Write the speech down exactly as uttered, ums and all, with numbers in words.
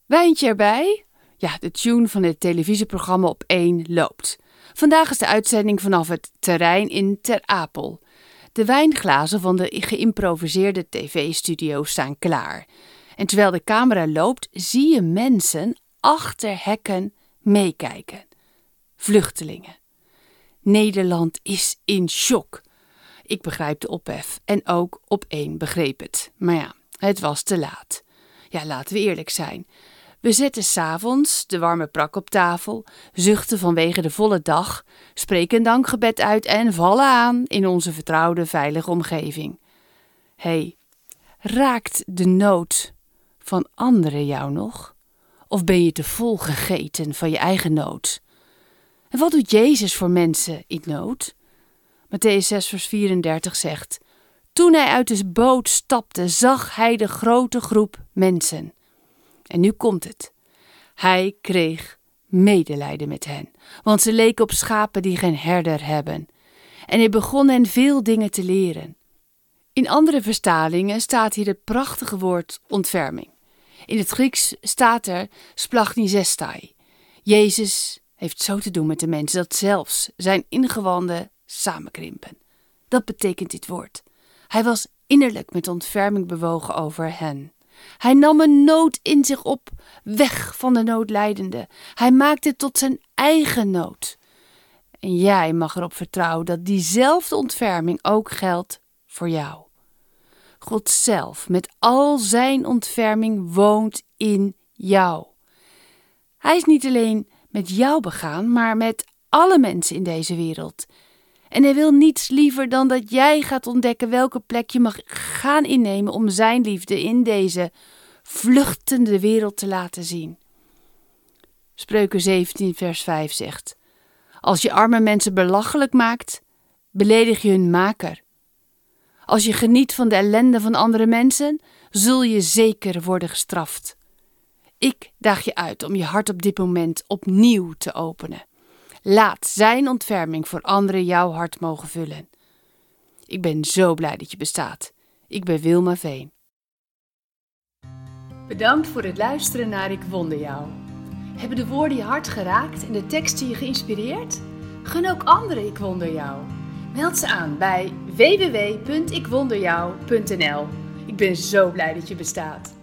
Wijntje erbij? Ja, de tune van het televisieprogramma op één loopt. Vandaag is de uitzending vanaf het terrein in Ter Apel. De wijnglazen van de geïmproviseerde tv-studio staan klaar. En terwijl de camera loopt, zie je mensen achter hekken meekijken. Vluchtelingen. Nederland is in shock. Ik begrijp de ophef en ook op één begreep het. Maar ja, het was te laat. Ja, laten we eerlijk zijn. We zetten 's avonds de warme prak op tafel, zuchten vanwege de volle dag, spreken een dankgebed uit en vallen aan in onze vertrouwde, veilige omgeving. Hé, hey, raakt de nood van anderen jou nog? Of ben je te vol gegeten van je eigen nood? En wat doet Jezus voor mensen in nood? Mattheüs zes vers vierendertig zegt: Toen hij uit de boot stapte, zag hij de grote groep mensen. En nu komt het. Hij kreeg medelijden met hen, want ze leken op schapen die geen herder hebben. En hij begon hen veel dingen te leren. In andere vertalingen staat hier het prachtige woord ontferming. In het Grieks staat er splagchnizestai. Jezus heeft zo te doen met de mensen dat zelfs zijn ingewanden samenkrimpen. Dat betekent dit woord. Hij was innerlijk met ontferming bewogen over hen. Hij nam een nood in zich op, weg van de noodlijdende. Hij maakte het tot zijn eigen nood. En jij mag erop vertrouwen dat diezelfde ontferming ook geldt voor jou. God zelf, met al zijn ontferming, woont in jou. Hij is niet alleen met jou begaan, maar met alle mensen in deze wereld. En hij wil niets liever dan dat jij gaat ontdekken welke plek je mag gaan innemen om zijn liefde in deze vluchtende wereld te laten zien. Spreuken zeventien vers vijf zegt: Als je arme mensen belachelijk maakt, beledig je hun maker. Als je geniet van de ellende van andere mensen, zul je zeker worden gestraft. Ik daag je uit om je hart op dit moment opnieuw te openen. Laat zijn ontferming voor anderen jouw hart mogen vullen. Ik ben zo blij dat je bestaat. Ik ben Wilma Veen. Bedankt voor het luisteren naar Ik Wonder Jou. Hebben de woorden je hart geraakt en de teksten je geïnspireerd? Gun ook anderen Ik Wonder Jou. Meld ze aan bij w w w punt ik wonder jou punt n l. Ik ben zo blij dat je bestaat.